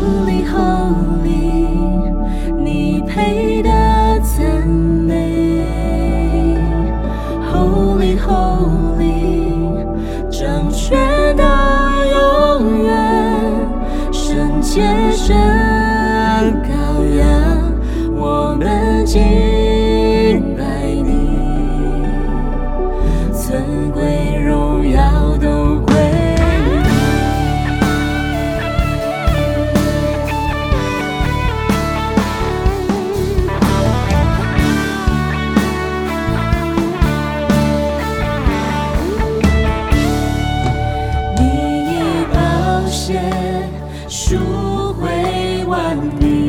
Holy Holy， 你配得赞美。Holy Holy， 掌权到永远，圣洁圣羔羊，我们敬拜你，尊贵荣耀都归你。你以宝血赎回万民，